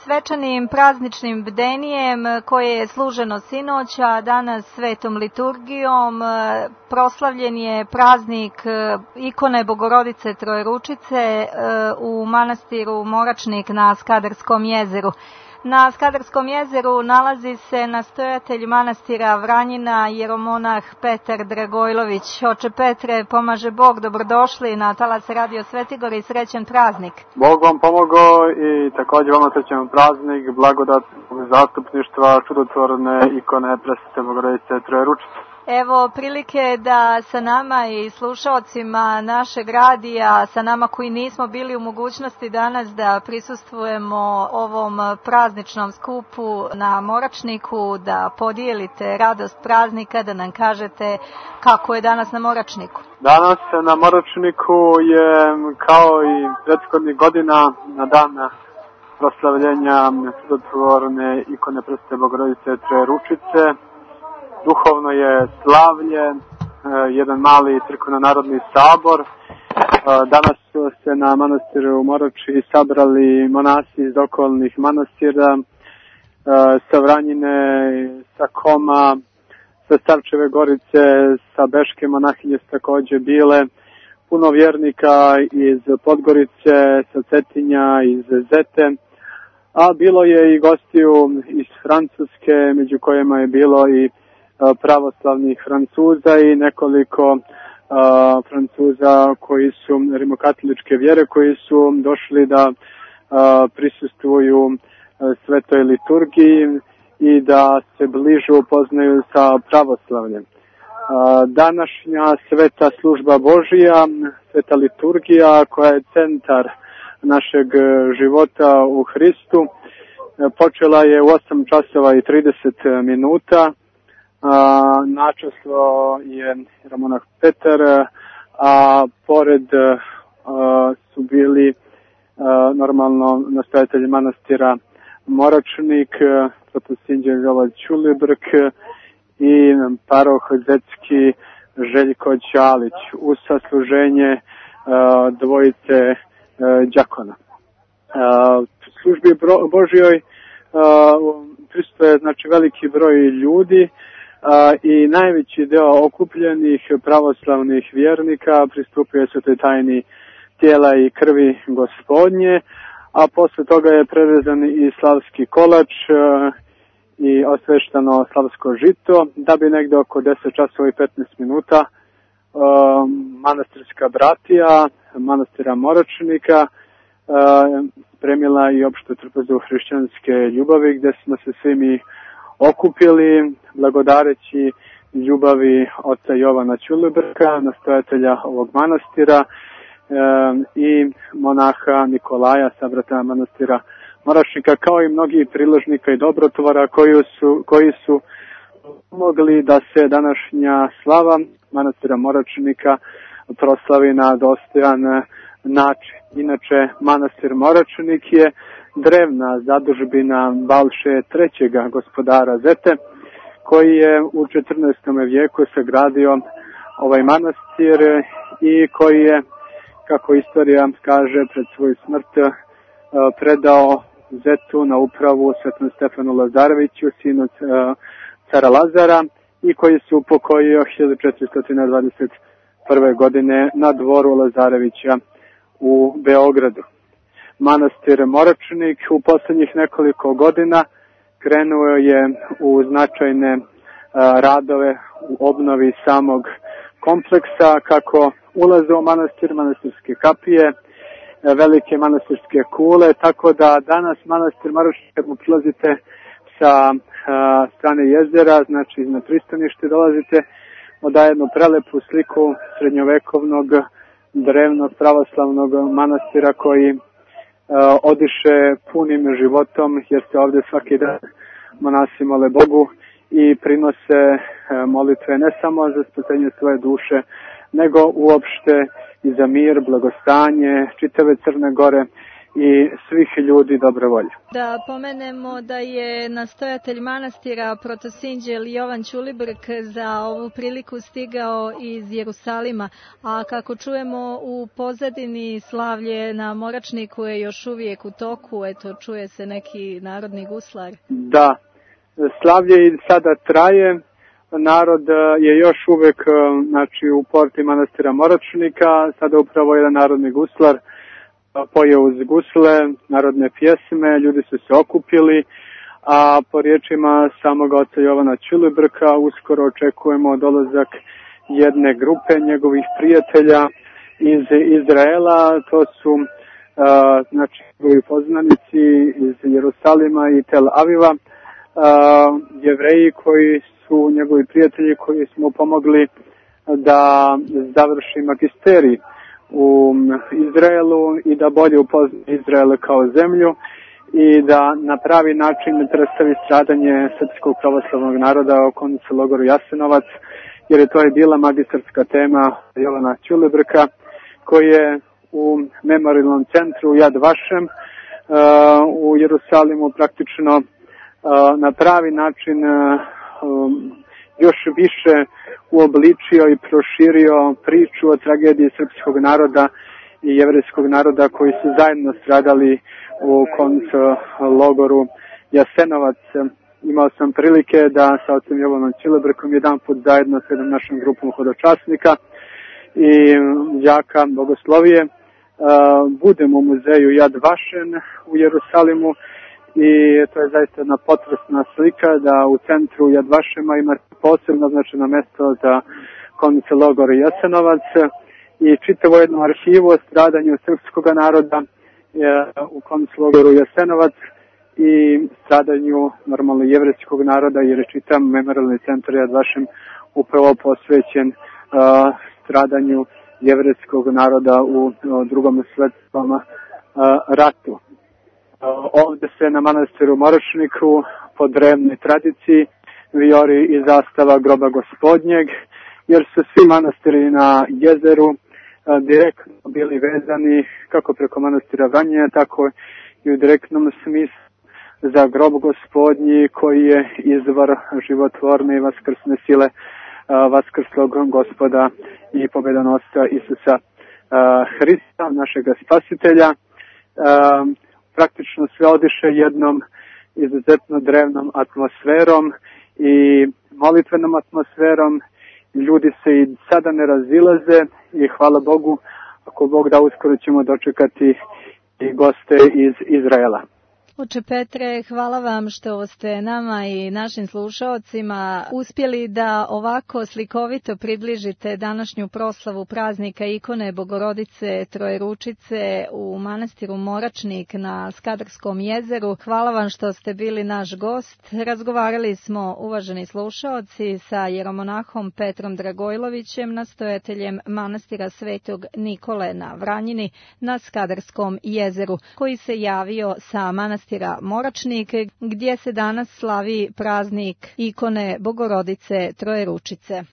svečanim prazničnim bdenijem koje je služeno sinoć, a danas svetom liturgijom proslavljen je praznik ikone Bogorodice Trojeručice u manastiru Moračnik na Skadarskom jezeru. Na Skadarskom jezeru nalazi se nastojatelj manastira Vranjina, jeromonah Petar Dragojlović. Oče Petre, pomaže Bog, dobrodošli na talas Radio Svetigor i srećan praznik. Bog vam pomogao i također vama srećan praznik, blagodat zastupništva čudotvorne ikone Presvete Bogorodice Trojeručice. Evo prilike da sa nama i slušaocima našeg radija, sa nama koji nismo bili u mogućnosti danas da prisustvujemo ovom prazničnom skupu na Moračniku, da podijelite radost praznika, da nam kažete kako je danas na Moračniku. Danas na Moračniku je kao i prethodnih godina na dan proslavljenja čudotvorne ikone Presvete Bogorodice Trojeručice. Duhovno je slavlje, jedan mali crkveno-narodni sabor. Danas su se na manastiru Morači sabrali monasi iz okolnih manastira, sa Vranjine, sa Koma, sa Starčeve Gorice, sa Beške monahinje su također bile, puno vjernika iz Podgorice, sa Cetinja, iz Zete, a bilo je i gostiju iz Francuske, među kojima je bilo i pravoslavnih Francuza i nekoliko Francuza koji su rimokatoličke vjere, koji su došli da prisustvuju svetoj liturgiji i da se bliže upoznaju sa pravoslavljem. Današnja sveta služba Božija, sveta liturgija koja je centar našeg života u Hristu, počela je u 8 časova i 30 minuta. Načaslo je jeromonah Petar, a pored su bili normalno nastojatelji manastira Moračnik, protosinđe Jovan Ćulibrk i paroh Zetski Željko Ćalić uz sasluženje dvojice đakona. Službi Božjoj prisutuje znači veliki broj ljudi, i najveći deo okupljenih pravoslavnih vjernika pristupuje svetoj tajni tijela i krvi Gospodnje, a posle toga je prerezan i slavski kolač i osveštano slavsko žito, da bi negde oko 10 časova i 15 minuta manastirska bratija manastira Moračnika spremila i opštu trpezu hrišćanske ljubavi, gde smo se svi mi okupili blagodareći ljubavi oca Jovana Ćulibrka, nastojatelja ovog manastira, i monaha Nikolaja, sabrata manastira Moračnika, kao i mnogi priložnika i dobrotvora koji su mogli da se današnja slava manastira Moračnika proslavi na dostojan način. Inače, manastir Moračnik je drevna zadužbina Balše III. Gospodara Zete, koji je u 14. vijeku sagradio ovaj manastir i koji je, kako istorija kaže, pred svoju smrt predao Zetu na upravu svetom Stefanu Lazareviću, sinu cara Lazara, i koji se upokojio 1421. godine na dvoru Lazarevića u Beogradu. Manastir Moračnik u posljednjih nekoliko godina krenuo je u značajne radove u obnovi samog kompleksa, kako ulaze u manastir, manastirske kapije, velike manastirske kule, tako da danas manastir Moračnik, kad mu prilazite sa strane jezera, znači na pristanište dolazite, daje jednu prelepu sliku srednjovekovnog drevnog pravoslavnog manastira koji odiše punim životom, jer se ovdje svaki dan monasi mole Bogu i prinose molitve ne samo za spasenje svoje duše, nego uopšte i za mir, blagostanje čitave Crne Gore i svih ljudi dobre volje. Da pomenemo da je nastojatelj manastira protosinđel Jovan Ćulibrk za ovu priliku stigao iz Jerusalima, a kako čujemo u pozadini slavlje na Moračniku je još uvijek u toku, eto čuje se neki narodni guslar. Da, slavlje i sada traje, narod je još uvijek u porti manastira Moračnika, sada upravo jedan narodni guslar poje uz gusle, narodne pjesme, ljudi su se okupili, a po riječima samog oca Jovana Ćulibrka uskoro očekujemo dolazak jedne grupe njegovih prijatelja iz Izraela, to su njegovi poznanici iz Jerusalima i Tel Aviva, Jevreji koji su njegovi prijatelji koji smo pomogli da završi magisterij u Izraelu i da bolje upozna Izrael kao zemlju i da na pravi način predstavi stradanje srpskog pravoslavnog naroda u koncu logoru Jasenovac, jer je to je bila magistarska tema Jovana Ćulibrka, koji je u memorialnom centru Yad Vashem u Jerusalimu praktično na pravi način još više uobličio i proširio priču o tragediji srpskog naroda i jevrejskog naroda koji su zajedno stradali u koncu logoru Jasenovac. Imao sam prilike da sa ocem Jovanom Ćulibrkom jedan put zajedno s jednom našom grupom hodočasnika i đaka bogoslovije budem u muzeju Yad Vashem u Jerusalimu i to je zaista jedna potresna slika da u centru Yad Vashema ima posebno značajno mjesto za konce logor Jasenovac i čitavo jednu arhivu o stradanju srpskog naroda u konce logoru Jasenovac i stradanju normalno jevrejskog naroda, jer je čitav memorialni centar Yad Vashem upravo posvećen stradanju jevrejskog naroda u Drugom svjetskom ratu. Ovdje se na manastiru Moračniku po drevnoj tradiciji vijori i zastava groba Gospodnjeg, jer su svi manastiri na jezeru direktno bili vezani kako preko manastira Vranje, tako i u direktnom smislu za grob Gospodnji koji je izvor životvorne i vaskrsne sile vaskrslog Gospoda i pobjedonosca Isusa Hrista, našega spasitelja. Praktično sve odiše jednom izuzetno drevnom atmosferom i molitvenom atmosferom. Ljudi se i sada ne razilaze i hvala Bogu, ako Bog da, uskoro ćemo dočekati i goste iz Izraela. Oče Petre, hvala vam što ste nama i našim slušaocima uspjeli da ovako slikovito približite današnju proslavu praznika ikone Bogorodice Trojeručice u manastiru Moračnik na Skadarskom jezeru. Hvala vam što ste bili naš gost. Razgovarali smo, uvaženi slušaoci, sa jeromonahom Petrom Dragojlovićem, nastojateljem manastira Svetog Nikole na Vranjini na Skadarskom jezeru, koji se javio sa manastira Moračnik, gdje se danas slavi praznik ikone Bogorodice Trojeručice.